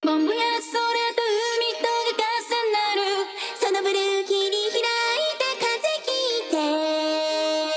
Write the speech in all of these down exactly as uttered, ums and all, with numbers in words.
もんぼや空と海とが重なる、そのブルー切り開いた風聞いて、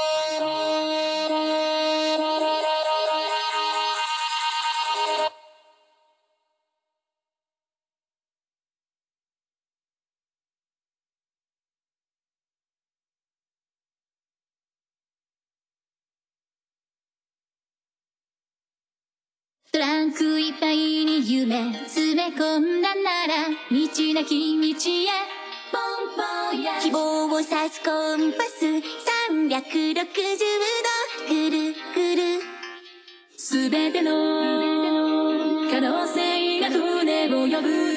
トランクいっぱいに夢詰め込んだなら、道なき道へポンポンや希望を指すコンパスさんびゃくろくじゅうどくるくる、すべての可能性が船を呼ぶ、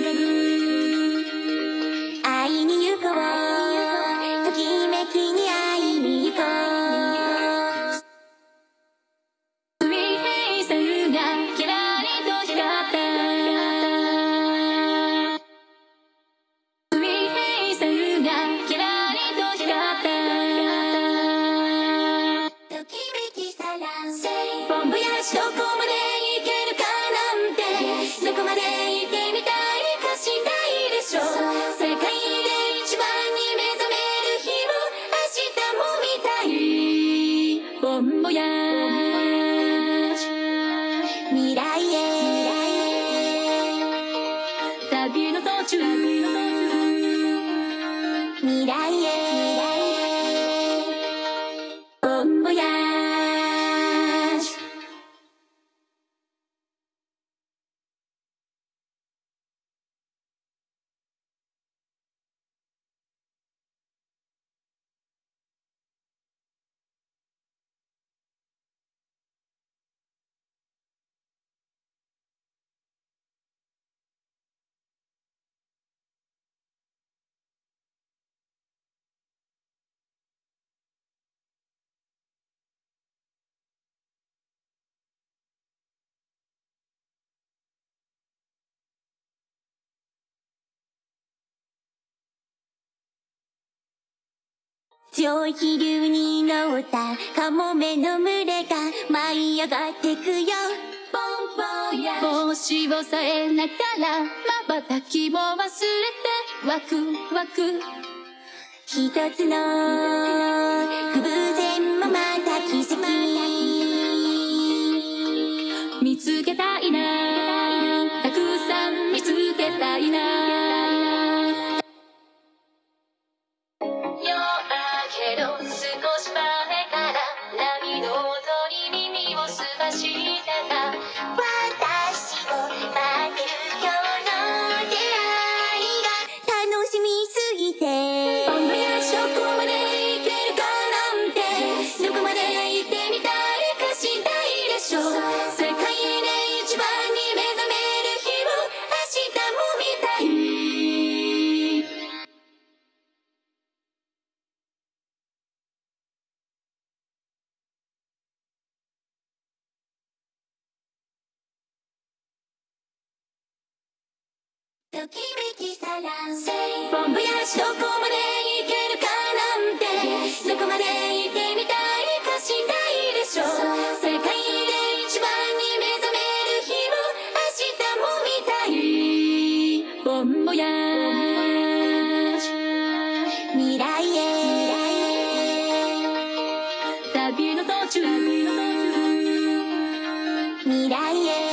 会いに行こう、ときめきに会いに行こう、水平線がキラリと光った、水平線がキラリと光った、ときめきさらボンボヤシどこまで行けるかなんて、どこまで行ってみたいかしたいでしょう、世界で一番に目覚める日を明日も見たい、ボンボヤ未来へ旅の途中、未来へボンボヤージュ。強い気流に乗ったカモメの群れが舞い上がってくよ、ボンボヤ帽子をさえながら瞬きも忘れてワクワク、一つの偶然もまた奇跡、見つけたいな、たくさん見つけたいな、けど少し前から波の音に耳をすましてた、私を待ってる今日の出会いが楽しみすぎて、ボンボヤシどこまで行けるかなんて、どこまで行ってみたいかしたいでしょう、世界で一番に目覚める日を明日も見たい、ときめきさらボンボヤシどこまで行けるかなんて、どこまで行ってみたいかしたいでしょう、世界で一番に目覚める日を明日も見たい、ボンボヤージュ未来へ旅の途中、未来へ